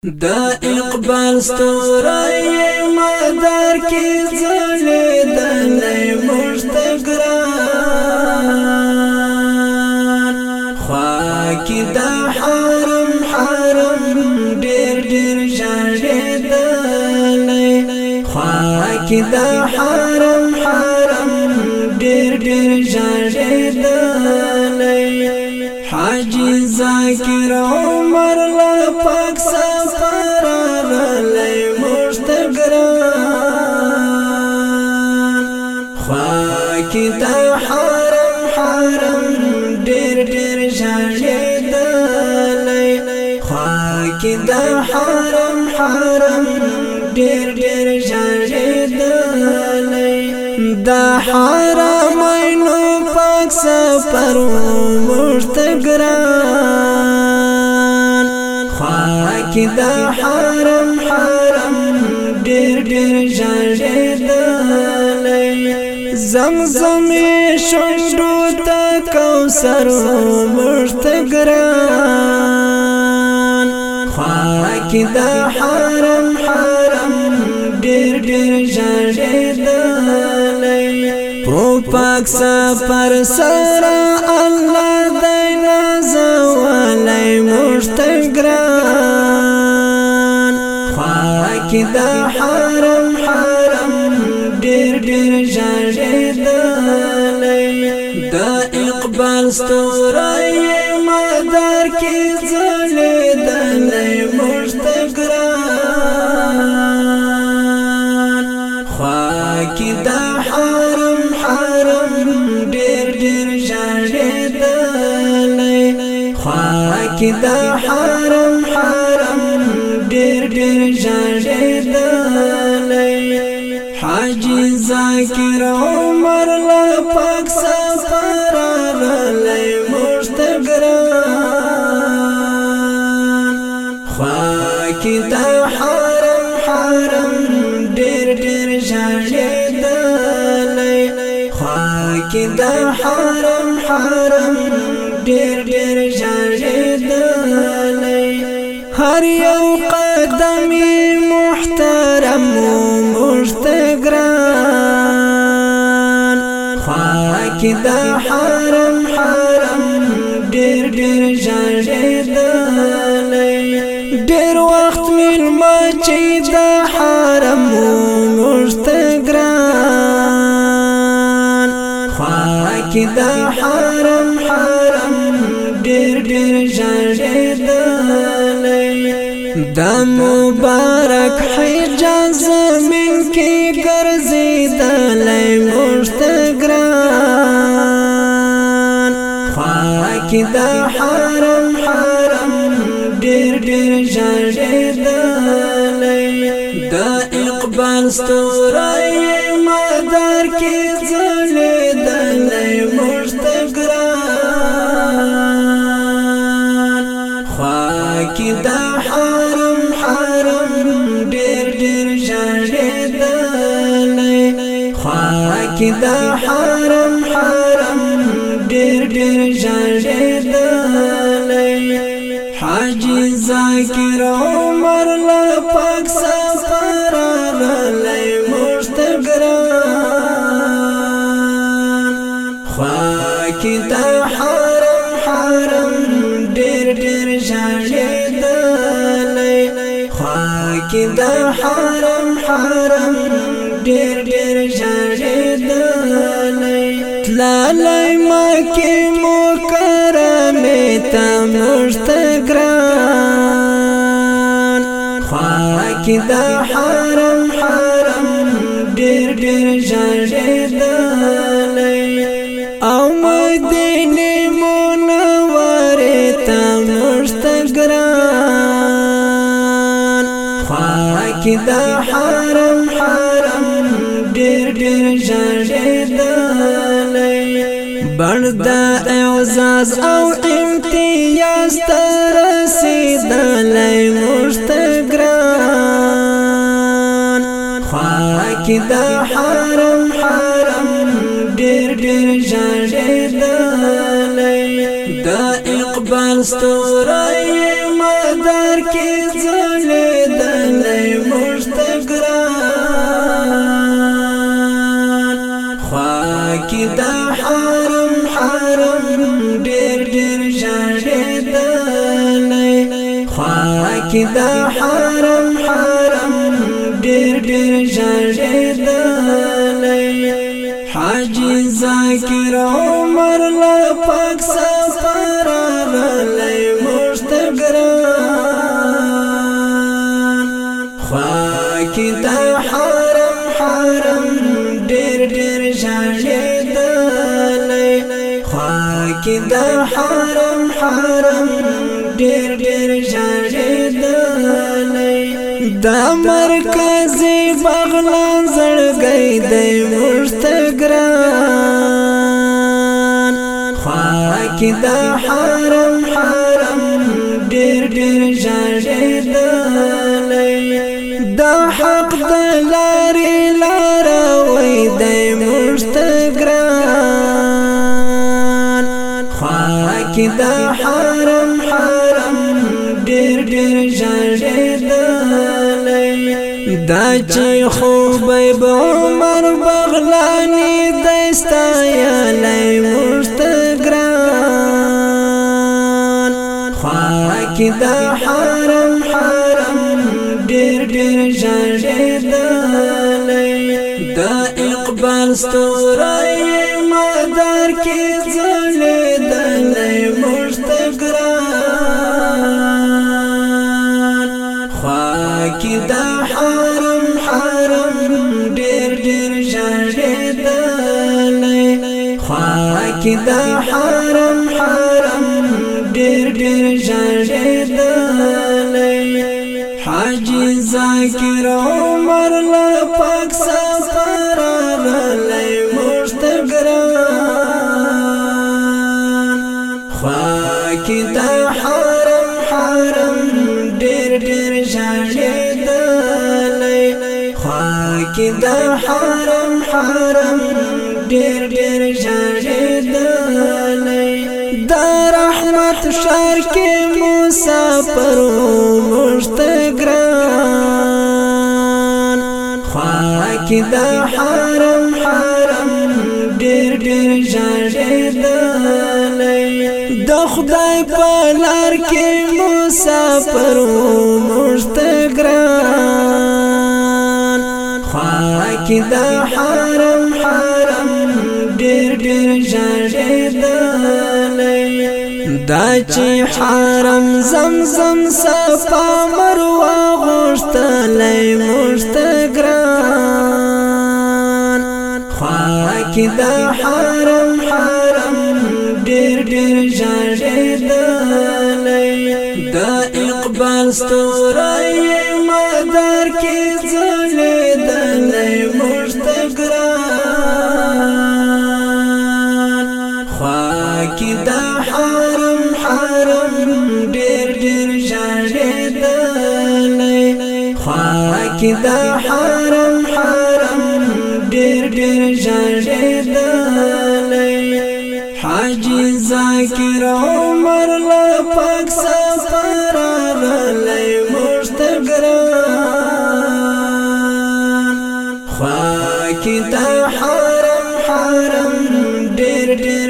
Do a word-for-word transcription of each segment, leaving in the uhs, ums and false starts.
دا اقبال ستوری مدار کی زلی دلی مشتگران خواکی دا حرم حرم دیر دیر جاری دلی خواکی دا حرم حرم دیر دیر جاری دلی حاجی زاکر عمر لپاک سفر غلی مشتگران خواکی دا حرم حرم دیر دیر جاری دلی خواکی دا حرم حرم دیر دیر جاری دلی دا حرمینو پاک سفر مشتگران خواکی دا حرم حرم دیر دیر جاری دلی زمزمی شنڈو تا کوثر مشتگران خواکی دا حرم حرم دیر دیر جاری دلی پرو پاک سفر سرا اللہ دینا زوالی مشتگران خواکی دا حرم حرم دیر دیر جاری دلی دا اقبال ستوری مدار کی زلی دلی مشتگران خواکی دا حرم حرم دیر دیر جاری دلی خواکی دا حرم حرم دیر دیر جاری دلی حاجی زاکر عمر لپاک سفر غلی مشتگران خواکی دا حرم حرم دیر دیر جاری دلی خواکی دا حرم حرم دیر دیر جاری دلی هر یو قدمی محترم و مشتگران خواکی دا حرم حرم دیر دیر جاری دلی دیر وقت میلما چی دا حرم و مشتگران خواکی دا حرم حرم دیر دیر جاری دلی دا مبارک حجاز زمین کی گرزی دلی مشتگران خواکی دا حرم حرم دیر دیر جاری دلی دا اقبال ستوری مدار کی زلی دلی مشتگران خواکی دا حرم حرم دیر دیر جاری دلی خواکی دا حرم حرم دیر دیر جاری دلی حاجی زاکر عمر لپاک سفر غلی مشتگران خواکی دا حرم حرم دیر دیر جاری دلی خواکی دا حرم حرم دیر دیر جاری دلی تلالی مکی مکرمی تا مشتگران خواکی دا حرم حرم دیر دیر جاری دلی او مدینی منوری تا مشتگران خواکی دا حرم حرم دیر دیر جاری دلی برد اعزاز او امتیاز ترسی دلی مشتگران خواکی دا حرم حرم دیر دیر جاری دلی دا اقبال ستوری مدار کی زلی کی دا حرم حرم ډیر ډیر ژړېدلې خوا کی دا حرم حرم ډیر ډیر ژړېدلې حاجی ذاکر عمر لا پاک سفر راغلی مشتګران خوا کی دا حرم حرم ډیر ډیر ژړېدلې خوا کی دا حرم حرم ډیر ډیر ژړېدلې دا مرکزی بغلان زړګی دی مشتګران خوا کی دا حرم حرم ډیر ډیر ژړېدلې دا حق د لارې لاروی دی مشتګران خوا کی دا حرم حرم ډیر ډیر ژړېدلې دا چې خوبیب عمر بغلانی دستایلی مشتګران خوا کی دا حرم حرم ډیر ډیر ژړېدلې دا اقبال ستوری مدار کې ځلېدلې مشتګران خوا کی دا حرم حرم ډیر ډیر ژړېدلې خوا کی دا حرم حرم ډیر ډیر ژړېدلې حاجی ذاکر عمر لا پاک سفر راغلی مشتګران خوا کی دا حرم حرم ډیر ډیر ژړېدلې خوا کی دا حرم حرم ډیر ډیر ژړېدلې دا رحمت شهر کې مسافر مشتګران خوا کی دا حرم حرم ډیر ډیر ژړېدلې د خدای په لار کې مسافر مشتګران خوا کی دا حرم حرم ډیر ډیر ژړېدلې دا چې حرم زمزم صفا مروه غوښتلی مشتګران خوا کی دا حرم حرم ډیر ډیر ژړېدلې دا اقبال ستوری مدار کې ځلېدلې مشتګران خوا کی دا حرم حرم ډیر ډیر ژړېدلې خوا کی دا حرم حرم ډیر ډیر ژړېدلې حاجی ذاکر عمر لا پاک سفر راغلی مشتګران خوا کی دا حرم حرم ډیر ډیر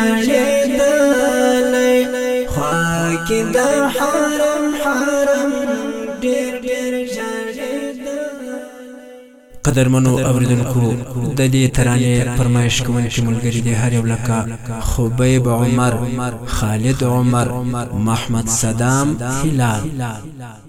ژړېدلې خوا کی دا حرم حرم ډیر ډیر ژړېدلې قدرمنو اوریدونکو د دې ترانې فرمایش کوونکي ملګري دي هر یو لکه خوبیب عمر، خالد عمر، محمد صدام هلال.